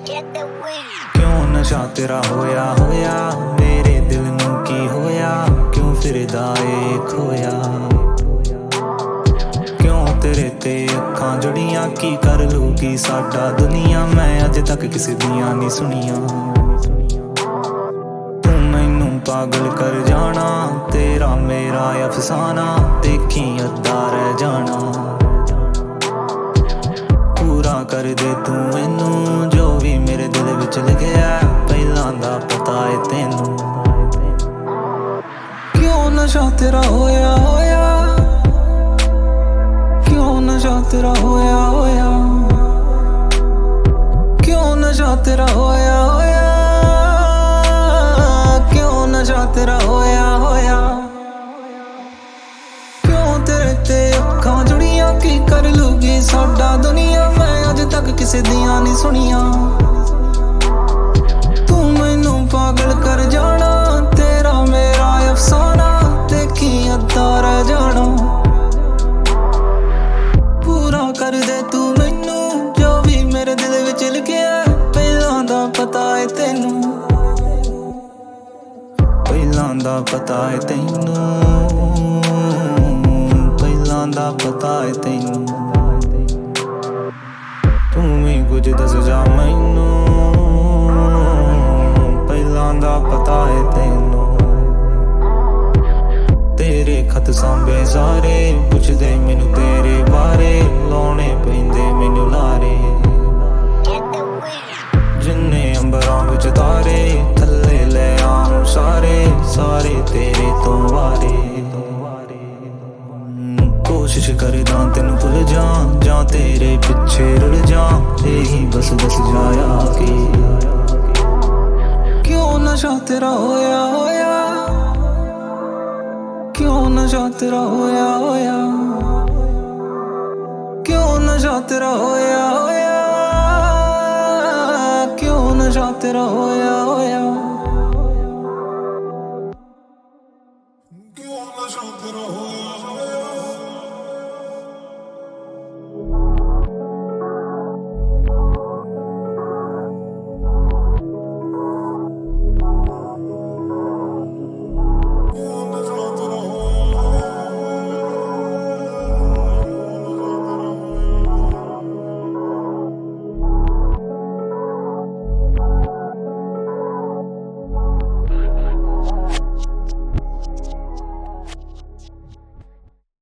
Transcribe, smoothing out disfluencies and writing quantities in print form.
क्यों नशा तेरा होया होया मेरे दिल नू की होया क्यों फिरदा ए खोया क्यों तेरे ते अखां जड़ियां की कर लूगी साडा दुनिया मैं अज तक किसी दियां नहीं सुनिया तू मैनू पागल कर जाना तेरा मेरा अफसाना देखी अद्धा रह जाना पूरा कर दे तू मैनू जो भी मेरे दिल विच लिखिया पहलां दा पता है तेनू क्यों नशा तेरा होया होया क्यों नशा तेरा होया होया क्यों नशा तेरा होया होया क्यों नशा तेरा होया होया क्यों तेरे ते अखां जुड़ियां की कर लूगी साडा दुनिया मैं अज तक किसी दियां नहीं सुनिया तू मैनू पागल कर जाना तेरा मेरा अफसाना देखी अद्धा रह जाना पूरा कर दे तू मैनू जो भी मेरे दिल विच लिखिया पहलां दा पता है तेनू पहलां दा पता है तेनू पहलां दा पता है तेनू तू भी कुछ दस जा मैनू पहलां दा पता है तेनू तेरे खत सांभे सारे पुछदे मैनू तेरे बारे लाने पैंदे मैनू लारे जिन्ने अंबरां विच तारे थल्ले ले आऊं सारे सारे तेरे तो वारे कोशिश करदा तेनू भुल जा तेरे पिछे रुल जा यही बस बस जाया के क्यों नशा तेरा होया होया क्यों नशा तेरा होया होया क्यों नशा तेरा होया होया क्यों नशा तेरा होया होया।